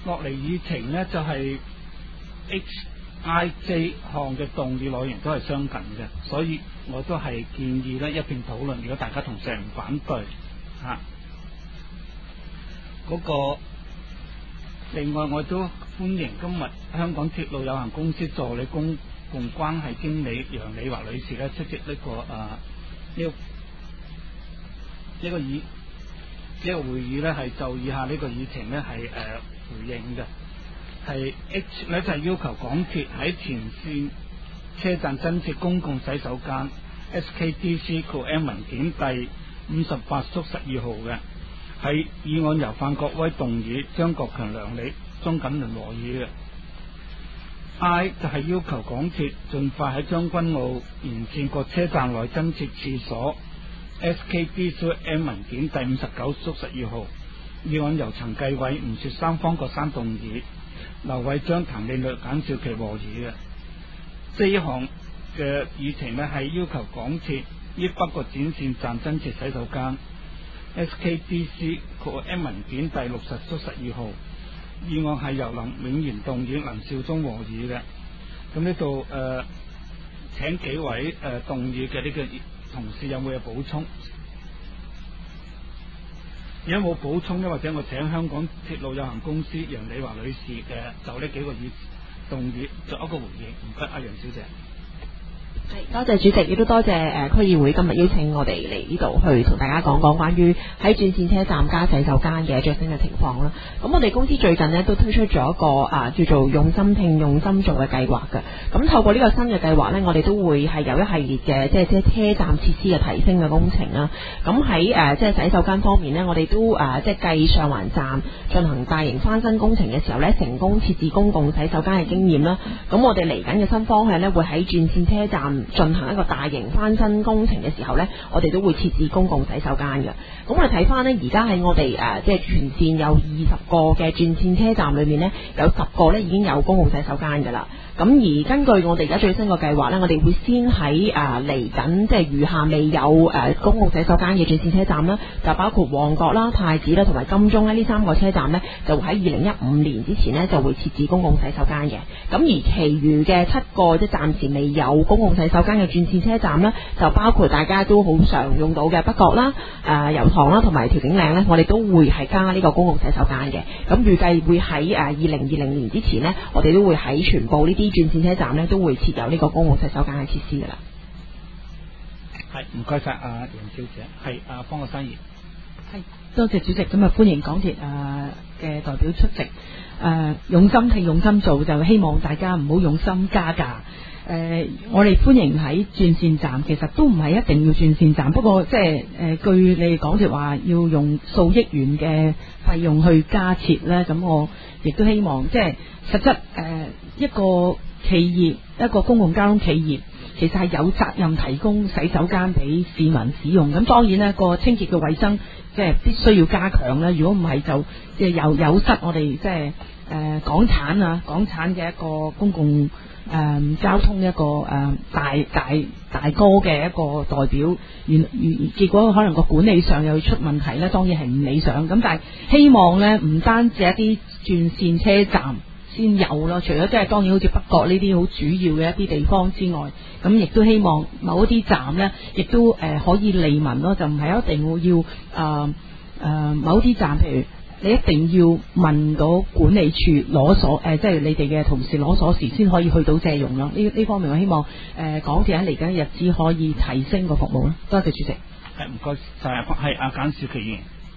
落嚟議程呢，就係 HIJ 項嘅動議內容都係相近嘅，所以我都係建議呢一並討論。如果大家同事唔反對嚇，另外我都歡迎今日香港鐵路有限公司助理公共關係經理楊李華女士咧出席呢個會議咧，係就以下呢個議程咧係回應嘅。係 H 咧就係要求港鐵喺前線車站增設公共洗手間 SKDC-M 文件第58/12號嘅。係議案由范國威動議，張國強、梁理、鍾錦麟和議嘅。I 就係要求港鐵盡快喺將軍澳沿線各車站內增設廁所 SKDC-M 文件第59/12號。議案由陳繼偉、吳雪三方國珊動議，劉偉章、譚美略、簡少琪和議嘅。J 項嘅議程呢係要求港鐵於北角展線站增設洗手間SKDC-M 文件第60/12號。議案係由林永賢動議，林少忠和議嘅。咁呢度請幾位動議嘅呢個同事有冇嘢補充？如果冇補充呢，或者我請香港鐵路有限公司楊李華女士嘅就呢幾個動議作一個回應。唔該，阿楊小姐。 多謝主席，亦都多謝區議會今日邀請我哋嚟呢度去同大家講講關於喺轉線車站加洗手間嘅最新嘅情況啦。咁我哋公司最近呢都推出咗一個叫做用心聽用心做嘅計劃嘅。咁透過呢個新嘅計劃呢，我哋都會係有一系列嘅即係車站設施嘅提升嘅工程啦。咁喺即係洗手間方面呢，我哋都即係繼上環站進行大型翻新工程嘅時候呢，成功設置公共洗手間嘅經驗啦。咁我哋嚟緊嘅新方向呢，會喺轉線車站進行一個大型翻新工程嘅時候呢，我哋都會設置公共洗手間嘅。咁我哋睇翻呢，而家喺我哋即係全線有20個嘅轉線車站裏面呢，有10個呢已經有公共洗手間噶啦。咁而根據我哋而家最新個計劃呢，我哋會先喺嚟緊即係餘下未有公共洗手間嘅轉線車站啦，就包括旺角啦、太子啦同埋金鐘呢3個車站呢，就會喺2015年之前呢就會設置公共洗手間嘅。咁而其餘嘅7個即係暫時未有公共洗手間嘅轉線車站呢，就包括大家都好常用到嘅北角啦、油塘啦同埋調景嶺呢，我哋都會係加呢個公共洗手間嘅。咁預計會喺2020年之前呢，我哋都會喺全部呢啲轉線車站呢都會設有呢個公共洗手間嘅設施噶啦。 係，唔該晒阿楊小姐。係阿方國珊議員。 係，多謝主席，咁啊歡迎港鐵嘅代表出席。用心聽用心做，就希望大家唔好用心加價。我哋歡迎喺轉線站，其實都唔係一定要轉線站，不過即係據你哋港鐵話要用數億元嘅費用去加設呢，咁我亦都希望即係實質一個企業，一個公共交通企業，其實係有責任提供洗手間俾市民使用。咁當然呢個清潔嘅衛生即係必須要加強啦。如果唔係就即係又有失我哋即係港產嘅一個公共交通一個大哥嘅一個代表，結果可能個管理上又出問題咧，當然係唔理想。咁但係希望咧，唔單止一啲轉線車站先有咯，除咗即係當然好似北角呢啲好主要嘅一啲地方之外，咁亦都希望某一啲站咧，亦都可以利民咯，就唔係一定要某啲站，譬如你一定要問到管理處攞鎖，即係你哋嘅同事攞鎖匙先可以去到借用咯。呢方面我希望港鐵喺嚟緊嘅日子可以提升個服務啦。多謝主席。 係，唔該晒。係阿簡少琪議員。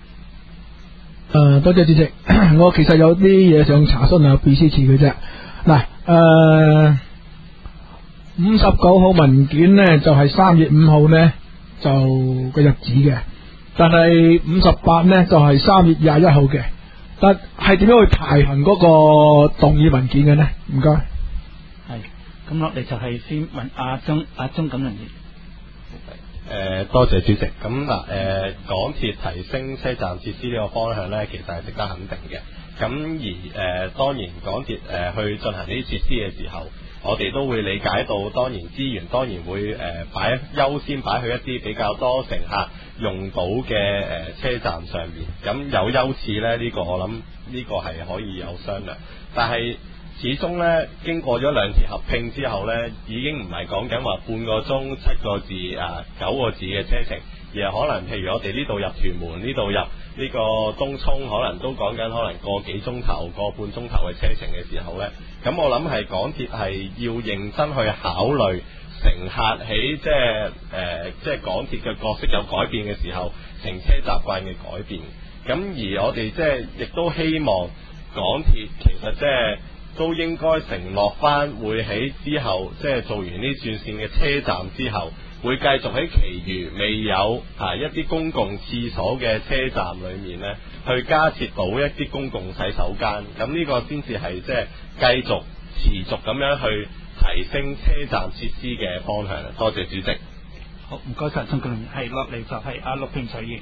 多謝主席。我其實有啲嘢想查詢下秘書處嘅啫。嗱，59號文件呢，就係3月5號呢就個日子嘅。但係58呢就係3月21號嘅，但係點樣去排行嗰個動議文件嘅呢？唔該。 係，咁落嚟就係先問阿鍾錦麟議員。 多謝主席。咁嗱，港鐵提升車站設施呢個方向呢，其實係值得肯定嘅。 咁而當然港鐵去進行呢啲設施嘅時候，我哋都會理解到，當然資源當然會優先擺去一啲比較多乘客用到嘅車站上面。咁有優次呢，呢個我諗呢個係可以有商量，但係始終呢，經過咗兩次合併之後呢，已經唔係講緊話半個鐘、7個字、9個字嘅車程，而係可能譬如我哋呢度入屯門，呢度入呢個東涌，可能都講緊可能個幾鐘頭、個半鐘頭嘅車程嘅時候呢。咁我諗係港鐵係要認真去考慮乘客喺即係港鐵嘅角色有改變嘅時候，乘車習慣嘅改變。咁而我哋即係亦都希望港鐵其實即係都應該承諾翻，會喺之後即係做完呢轉線嘅車站之後，會繼續喺其餘未有一啲公共廁所嘅車站裏面呢，去加設到一啲公共洗手間。咁呢個先至係即係繼續持續咁樣去提升車站設施嘅方向。多謝主席。 好，唔該晒，陳國麟。係落嚟就係阿陸平取言。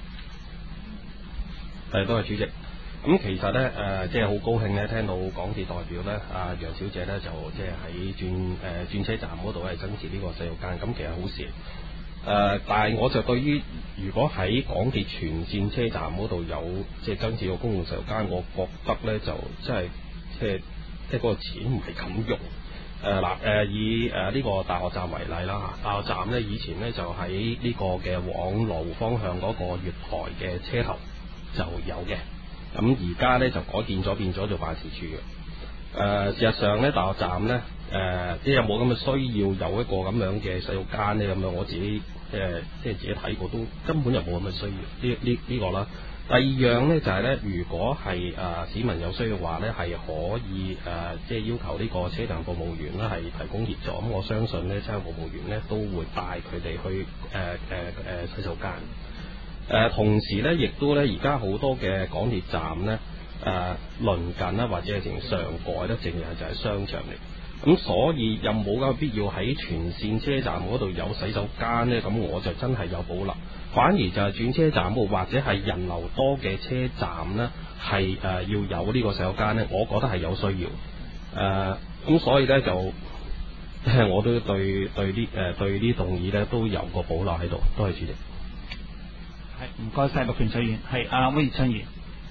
多謝主席。咁其實咧即係好高興咧，聽到港鐵代表咧楊小姐咧就即係喺轉車站嗰度係增設呢個洗手間，咁其實好事。但係我就對於如果喺港鐵全線車站嗰度有即係增設個公共洗手間，我覺得咧就真係即係嗰個錢唔係咁用。以呢個大學站為例啦嚇，大學站咧以前咧就喺呢個嘅往羅湖方向嗰個月台嘅車頭就有嘅。咁而家咧就改建咗，變咗做辦事處嘅。事實上咧，大學站咧即係有冇咁嘅需要有一個咁樣嘅洗手間咧？咁樣我自己即係自己睇過，都根本就冇咁嘅需要。呢個啦。第二樣咧就係咧，如果係市民有需要嘅話咧，係可以即係要求呢個車站服務員咧係提供協助。咁我相信咧，車站服務員咧都會帶佢哋去洗手間。同時咧，亦都咧，而家好多嘅港鐵站咧，鄰近啦，或者係成上蓋咧，淨係就係商場嚟。咁所以有冇咁嘅必要喺全線車站嗰度有洗手間咧？咁我就真係有保留。反而就係轉車站或者係人流多嘅車站咧，係要有呢個洗手間咧，我覺得係有需要。咁所以咧就我都對呢動議咧都有個保留喺度。多謝主席。 唔該晒，陸平取言。係阿威業春言。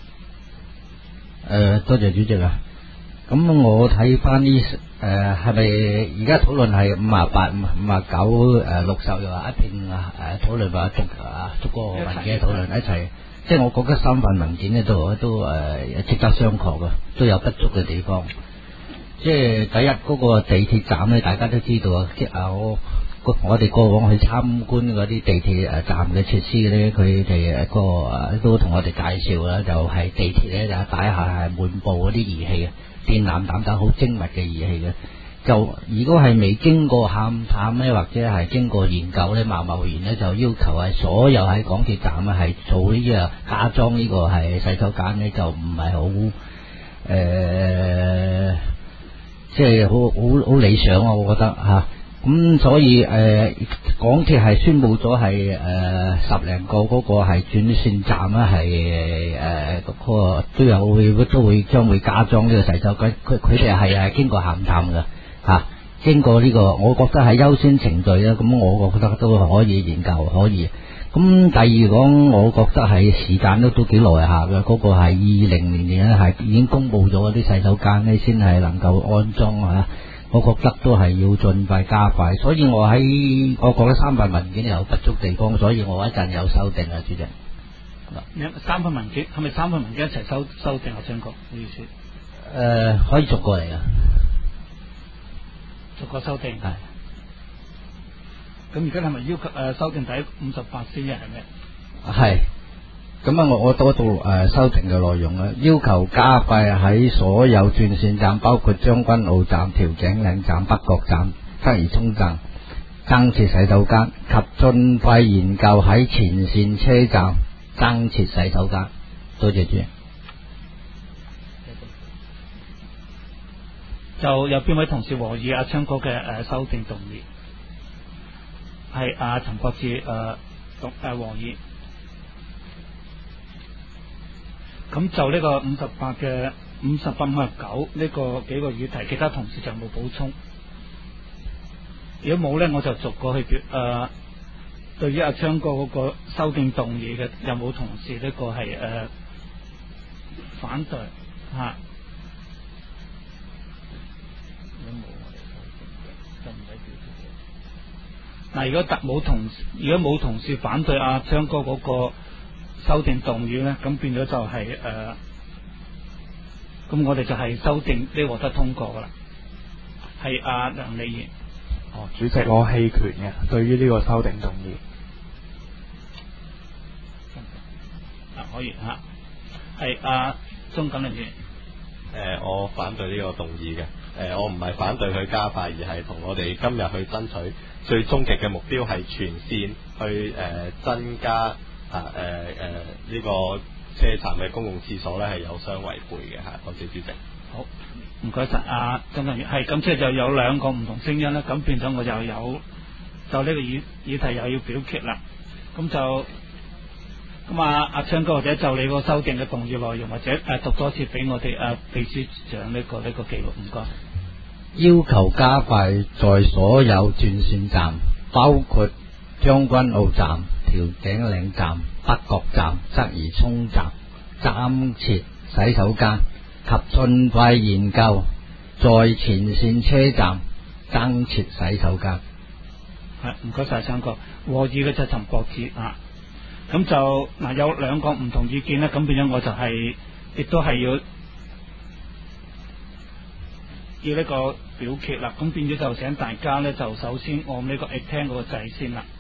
多謝主席啊。咁我睇翻呢係咪而家討論係58、59、60又話一併討論話逐個文件討論一齊，即係我覺得三份文件咧都值得商榷嘅，都有不足嘅地方。即係第一嗰個地鐵站咧，大家都知道啊，即係我哋過往去參觀嗰啲地鐵站嘅設施咧，佢哋都同我哋介紹啦，就係地鐵咧就底下係滿布嗰啲儀器嘅，電纜等好精密嘅儀器嘅。就如果係未經過勘探咧，或者係經過研究咧，貿然咧就要求係所有喺港鐵站啊係做呢個加裝呢個係洗手間咧，就唔係好即係好理想啊，我覺得嚇。咁所以港鐵係宣布咗係10零個嗰個係轉線站咧係嗰個都會將會加裝呢個洗手間，佢哋係經過勘探嘅嚇，經過呢個我覺得係優先程序啦。咁我覺得都可以研究可以。咁第二講，我覺得係時間都幾耐下嘅，嗰個係2020年咧係已經公布咗嗰啲洗手間咧，先係能夠安裝嚇。我覺得都係要盡快加快，所以我覺得三份文件有不足地方，所以我一陣有修訂啊，主席。 三份文件係咪三份文件一齊修訂啊？張國意思？可以逐個嚟噶， 逐個修訂。 係。 咁而家係咪要求修訂第58先嘅係咩？ 係。咁啊，我多到修訂嘅內容啦，要求加快喺所有轉線站，包括將軍澳站、調景嶺站、北角站、鰂魚涌站增設洗手間，及盡快研究喺前線車站增設洗手間。多謝主席。 就有邊位同事和意阿昌哥嘅修訂動議？係阿陳國志和意。 咁就呢個58嘅58、59呢個幾個議題，其他同事就冇補充。如果冇呢，我就逐個去對於阿昌哥嗰個修訂動議嘅，有冇同事呢個係反對嚇？如果冇我哋就唔使表決。嗱，如果冇同事反對阿昌哥嗰個修訂動議呢，咁變咗就係咁我哋就係修訂呢獲得通過噶啦。係阿梁利賢。 哦，主席，我棄權嘅，對於呢個修訂動議。 可以吓，係阿鍾錦麟議員。 我反對呢個動議嘅。我唔係反對佢加快，而係同我哋今日去爭取最終極嘅目標係全線去增加呢個車站嘅公共廁所咧係有相違背嘅嚇。多謝主席。 好，唔該晒阿鍾錦麟。係咁，即係就有兩個唔同聲音啦。咁變咗我又有就呢個議題又要表決啦。咁阿昌哥或者就你個修訂嘅動議內容，或者讀多次俾我哋秘書長呢個記錄，唔該。 要求加快在所有轉線站，包括將軍澳站、調景嶺站、北角站、鰂魚涌站，增設洗手間，及盡快研究在前線車站增設洗手間。 係，唔該晒昌哥。和議嘅就陳國志啊。咁就有兩個唔同意見咧，咁變咗我就亦都係要呢個表決啦。咁變咗就請大家咧，就首先按呢個 attend 嗰個掣先啦。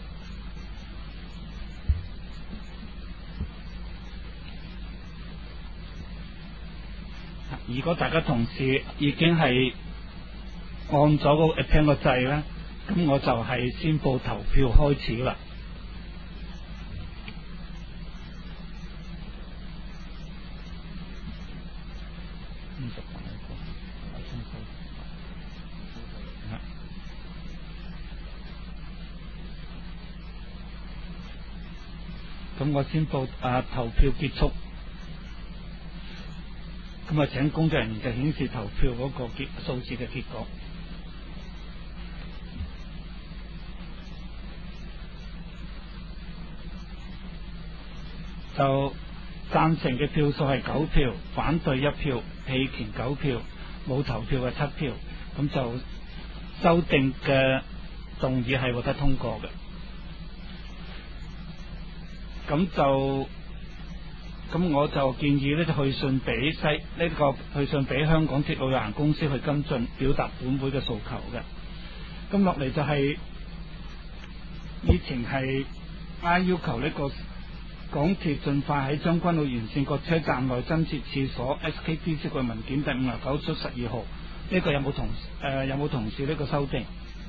如果大家同事已經係按咗嗰個 attend 個掣咧，咁我就係宣佈投票開始啦。咁我宣佈投票結束，咁請工作人員就顯示投票嗰個數字嘅結果。就贊成嘅票數係9票，反對1票，棄權9票，冇投票嘅7票。咁就修訂嘅動議係獲得通過嘅。咁我就建議呢，就去信俾去信俾香港鐵路有限公司去跟進，表達本會嘅訴求嘅。咁落嚟就係以前係要求呢個港鐵盡快喺將軍澳沿線各車站內增設廁所 SKTC 嘅文件第59/12號，呢個有冇同事呢個修訂？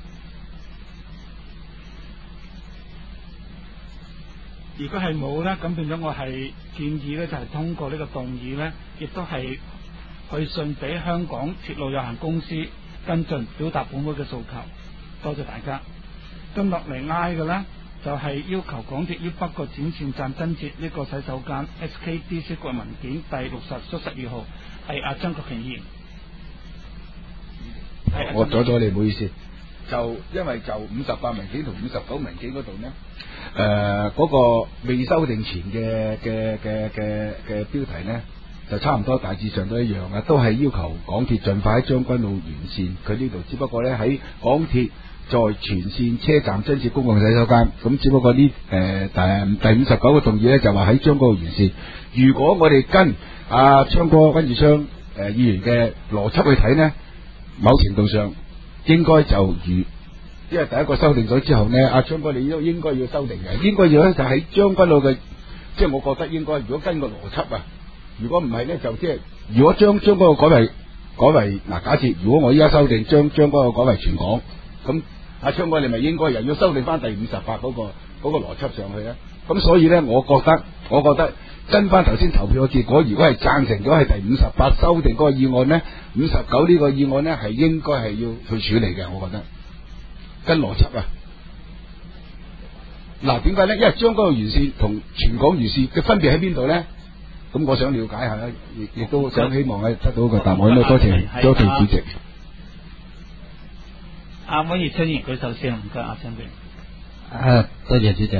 如果係冇呢，咁變咗我係建議呢，就係通過呢個動議呢，亦都係去信俾香港鐵路有限公司跟進，表達本會嘅訴求。多謝大家。跟落嚟挨嘅呢，就係要求港鐵於北角展線站增設呢個洗手間 SKTC 嘅文件第60/12號，係阿張國權議員。 我阻咗你，唔好意思。就因為就58文件同59文件嗰度呢，嗰個未修訂前嘅標題呢，就差唔多大致上都一樣嘅，都係要求港鐵盡快喺將軍澳沿線。佢呢度只不過呢，喺港鐵在全線車站增設公共洗手間，咁只不過呢第59個動議呢，就話喺將軍澳沿線。如果我哋跟昌哥温志昌議員嘅邏輯去睇呢，某程度上應該就因為第一個修訂咗之後呢，阿昌哥你都應該要修訂嘅，應該要咧就喺將軍澳嘅，即係我覺得應該，如果跟個邏輯啊，如果唔係呢，就即係如果將軍澳改為嗱，假設如果我依家修訂將軍澳改為全港，咁阿昌哥你咪應該又要修訂翻第58嗰個邏輯上去咧？咁所以呢，我覺得跟翻頭先投票嘅結果，如果係贊成咗係第58修訂嗰個議案呢，59呢個議案呢，係應該係要去處理嘅，我覺得跟邏輯啊。嗱，點解呢？因為將軍澳沿線同全港沿線嘅分別喺邊度呢？ 咁我想了解下咧，亦都想希望咧得到個答案咯。多謝主席。 阿温葉春賢舉手先，唔該阿張炳。 多謝主席。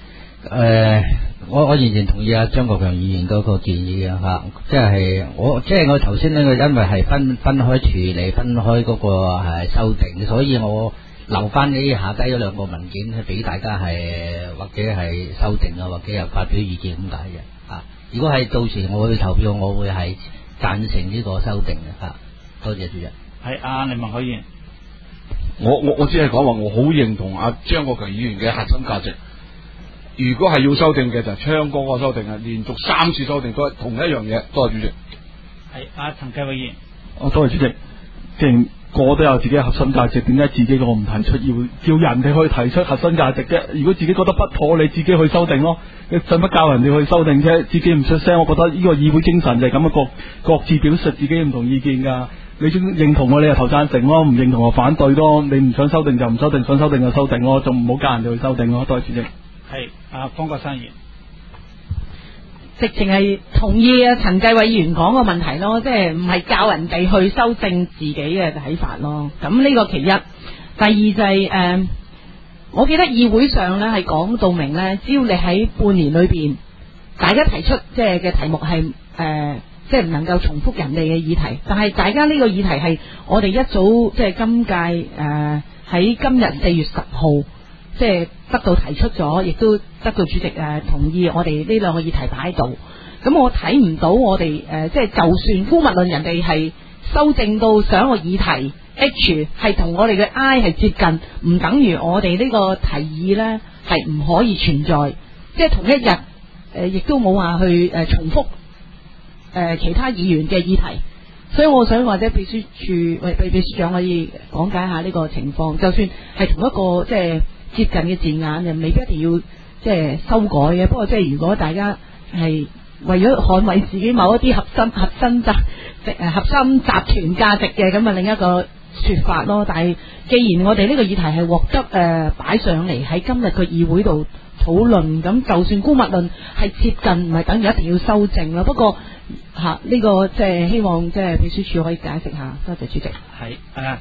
我完全同意阿張國強議員嗰個建議嘅吓，即係我頭先咧，因為係分開處理，分開嗰個係修訂，所以我留翻呢下低嗰兩個文件係俾大家係或者係修訂啊，或者係發表意見咁解嘅吓。如果係到時我去投票，我會係贊成呢個修訂嘅吓。多謝主席。 係阿林文海議員。 我只係講話，我好認同阿張國強議員嘅核心價值。如果係要修訂嘅，就昌哥個修訂啊，連續3次修訂都係同一樣嘢。多謝主席。 係阿陳繼偉議員。 多謝主席。既然個都有自己嘅核心價值，點解自己個唔提出，要叫人哋去提出核心價值啫？如果自己覺得不妥，你自己去修訂咯。你使乜教人哋去修訂啫？自己唔出聲，我覺得呢個議會精神就係咁嘅，各自表述自己唔同意見噶。你認同我，你就投贊成咯；唔認同我反對咯。你唔想修訂就唔修訂，想修訂就修訂咯，仲唔好教人哋去修訂咯。多謝主席。 係阿方國珊議員。 直情係同意啊陳繼偉議員講個問題咯，即係唔係教人哋去修正自己嘅睇法咯。咁呢個其一，第二就係我記得議會上咧係講到明咧，只要你喺半年裏邊，大家提出即係嘅題目係即係唔能夠重複人哋嘅議題，但係大家呢個議題係我哋一早即係今屆喺今日4月10號。即係得到提出咗，亦都得到主席同意我哋呢兩個議題擺喺度。咁我睇唔到我哋即係就算姑勿論人哋係修正到上一個議題 H 係同我哋嘅 I 係接近，唔等於我哋呢個提議呢係唔可以存在。即係同一日亦都冇話去重複其他議員嘅議題。所以我想或者秘書處秘書長可以講解下呢個情況。就算係同一個即係接近嘅字眼，就未必一定要即係修改嘅。不過即係如果大家係為咗捍衛自己某一啲核心集團價值嘅，咁啊另一個說法咯。但係既然我哋呢個議題係獲得擺上嚟喺今日個議會度討論，咁就算姑勿論係接近，唔係等於一定要修正咯。不過呢個即係希望即係秘書處可以解釋下。多謝主席。 係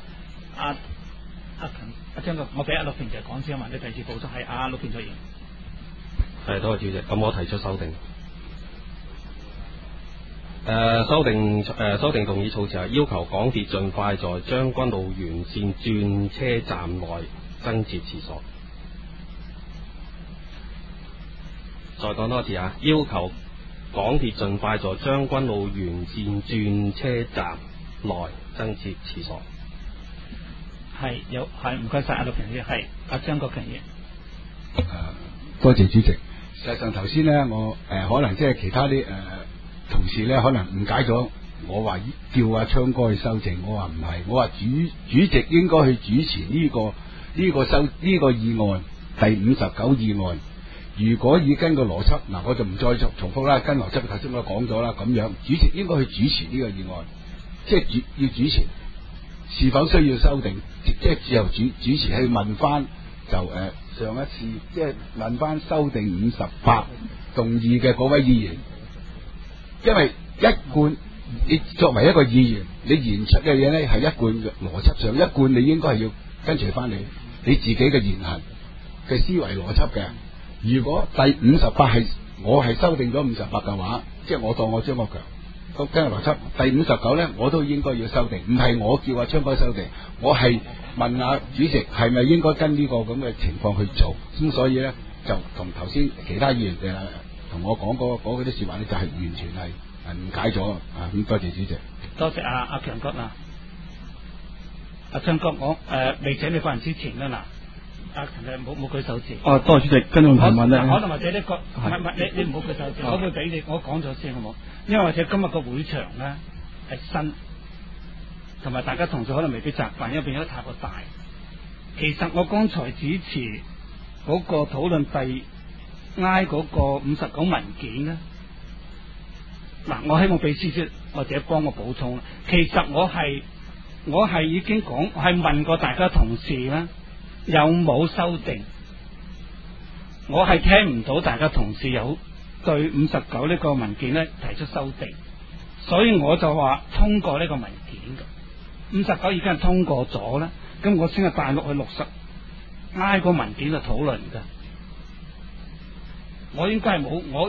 阿張哥，我俾阿陸平就講先啊嘛，你第二次補充係阿陸平出現。 係，多謝主席。咁我提出修訂。修訂動議措辭係要求港鐵盡快在將軍澳沿線轉車站內增設廁所。再講多次啊！要求港鐵盡快在將軍澳沿線轉車站內增設廁所。係唔該晒阿陸平議，係阿張國強議。 多謝主席。實際上頭先咧，我可能即係其他啲同事咧，可能誤解咗我話叫阿昌哥去修正，我話唔係，我話主席應該去主持呢個議案第59議案。如果以跟個邏輯，我就唔再重複啦。跟邏輯頭先我講咗啦，咁樣主席應該去主持呢個議案，即係要主持是否需要修訂，即係自由主持去問翻就上一次即係問翻修訂58動議嘅嗰位議員，因為一貫你作為一個議員，你言出嘅嘢咧係一貫嘅邏輯上，一貫你應該係要跟隨翻你自己嘅言行嘅思維邏輯嘅。如果第58係我係修訂咗58嘅話，即係我當我張國強咁跟邏輯，第59咧我都應該要修訂，唔係我叫阿昌哥修訂，我係問下主席係咪應該跟呢個咁嘅情況去做。咁所以咧就同頭先其他議員同我講嗰啲說話咧，就係完全係誤解咗啊！咁多謝主席， 多謝阿強哥啊，阿昌哥，我未請你發言之前咧嗱。阿陳你冇舉手指。 多謝主席，跟住提問咧。 可能或者呢個唔係你唔好舉手指，我會俾你，我講咗先好冇？因為或者今日個會場咧係新，同埋大家同事可能未必習慣，因為變咗太過大。其實我剛才主持嗰個討論第挨嗰個59文件咧，嗱，我希望秘書處或者幫我補充。其實我係已經講，我係問過大家同事咧。有冇修訂？我係聽唔到大家同事有對59呢個文件咧提出修訂，所以我就話通過呢個文件嘅59已經係通過咗啦，咁我先係大陸去60挨個文件去討論嘅。我應該係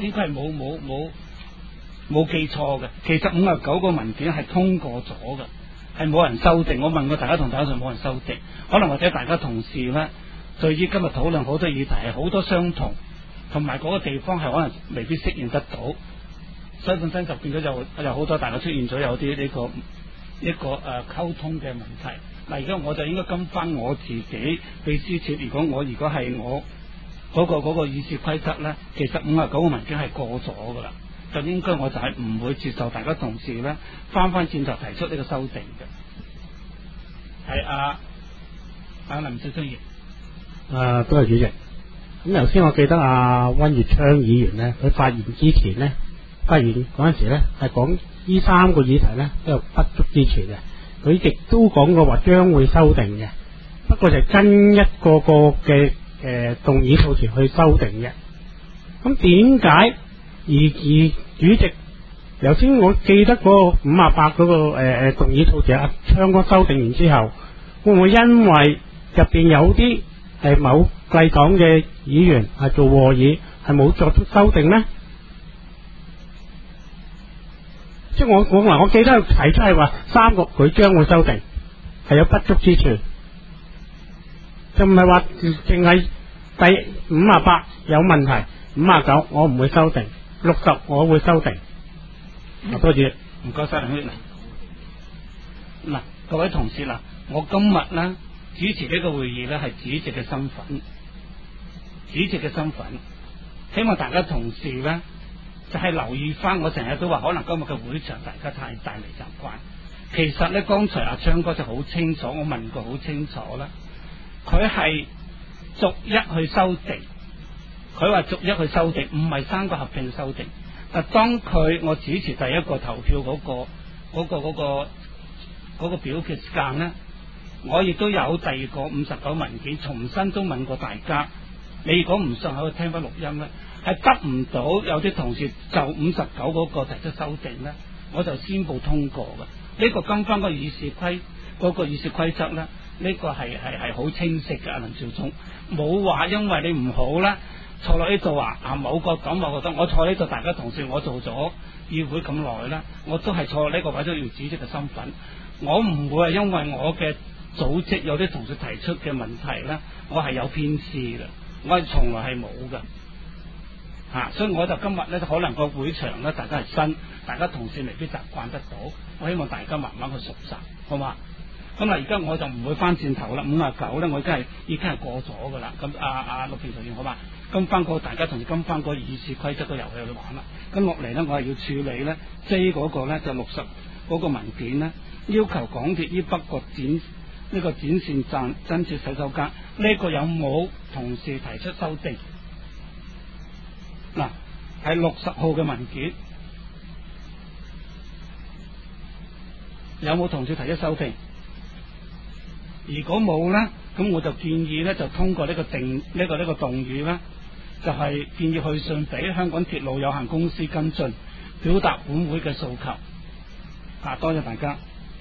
冇記錯嘅。其實59個文件係通過咗嘅，係冇人修訂。我問過大家同大家上冇人修訂，可能或者大家同事咧對於今日討論好多議題係好多相同，同埋嗰個地方係可能未必適應得到，所以本身就變咗有好多大家出現咗有啲呢個溝通嘅問題。嗱，而家我就應該跟翻我自己秘書處，如果係我嗰個議事規則咧，其實59個文件係過咗噶啦，就應該我就係唔會接受大家同事咧翻轉頭提出呢個修訂嘅。係林少春業。 多謝主席。咁頭先我記得温月昌議員咧，佢發言之前咧，發言嗰陣時咧係講呢3個議題咧都有不足之處嘅。佢亦都講過話將會修訂嘅，不過就跟一個嘅動議措辭去修訂嘅。咁點解而主席頭先我記得嗰個58嗰個動議措辭昌哥修訂完之後，會唔會因為入邊有啲係某貴黨嘅議員係做和議係冇作出修訂呢？即係我記得提出係話3個佢將會修訂，係有不足之處，就唔係話淨係第58有問題，59我唔會修訂，60我會修訂。多謝， 唔該晒梁兄。嗱，各位同事啦，我今日咧主持呢個會議咧係主席嘅身份，希望大家同事咧。就係留意翻，我成日都話，可能今日嘅會場大家太大離習慣。其實咧，剛才阿昌哥就好清楚，我問過好清楚啦。佢係逐一去修訂，佢話逐一去修訂，唔係3個合併修訂。但當我主持第一個投票嗰個表決時間咧，我亦都有第二個59文件，重新都問過大家。你如果唔信，可以聽翻錄音咧。係得唔到有啲同事就59嗰個提出修訂咧，我就宣布通過嘅。呢個跟翻個議事規則咧，呢個係好清晰嘅。林少聰冇話因為你唔好啦，坐落呢度話某個咁某個得，我坐呢度大家同事，我做咗議會咁耐啦，我都係坐落呢個位都要主席嘅身份，我唔會係因為我嘅組織有啲同事提出嘅問題咧，我係有偏私嘅，我係從來係冇嘅。所以我就今日咧，可能個會場咧，大家係新，大家同事未必習慣得到。我希望大家慢慢去熟習，好嘛？咁而家我就唔會翻轉頭啦。59咧，我已經係過咗噶啦。咁陸平同學好嘛？跟翻大家同事跟翻個議事規則嘅遊戲去玩啦。咁落嚟咧，我係要處理咧 J 嗰個咧，就60嗰個文件咧，要求港鐵於北角呢個展線站增設洗手間，呢個有冇同事提出修訂？嗱，係60號嘅文件，有冇同事提出修訂？如果冇咧，咁我就建議咧，就通過呢個動議咧，就係建議去信俾香港鐵路有限公司跟進，表達本會嘅訴求。多謝大家。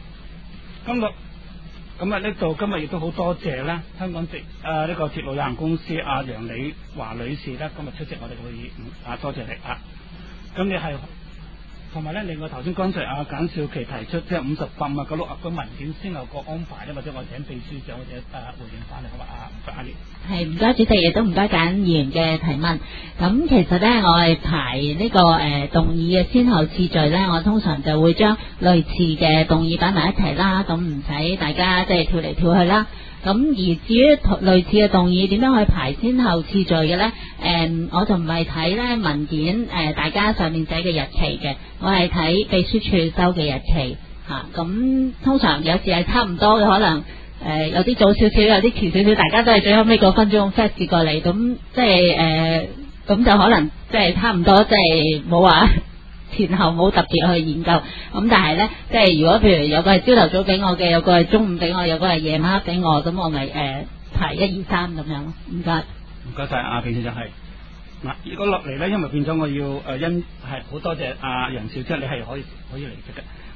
咁呢度今日亦都好多謝咧，香港呢個鐵路有限公司楊李華女士咧，今日出席我哋嘅會議，多謝你啊！咁你係同埋咧，另外頭先剛才簡少琪提出即係58、59、60個文件先後個安排咧，或者我請秘書長或者回應翻嚟，好嘛？唔該，阿蓮。係唔該主席，亦都唔該簡議員嘅提問。咁其實咧，我係排呢個動議嘅先後次序咧，我通常就會將類似嘅動議擺埋一齊啦，咁唔使大家即係跳嚟跳去啦。咁而至於類似嘅動議點樣去排先後次序嘅呢？我就唔係睇呢文件大家上面寫嘅日期嘅，我係睇秘書處收嘅日期嚇。咁通常有時係差唔多嘅，可能有啲早少少，有啲遲少少，大家都係最後尾嗰分鐘 fax 過嚟，咁即係咁就可能即係差唔多，即係冇話前後冇特別去研究。咁但係呢，即係如果譬如有個係朝頭早俾我嘅，有個係中午俾我，有個係夜晚黑俾我，咁我咪排1、2、3咁樣咯。唔該。唔該晒，阿秘書長係。 嗱，如果落嚟咧，因為變咗我要因係好多謝阿楊小姐，你係可以離席嘅。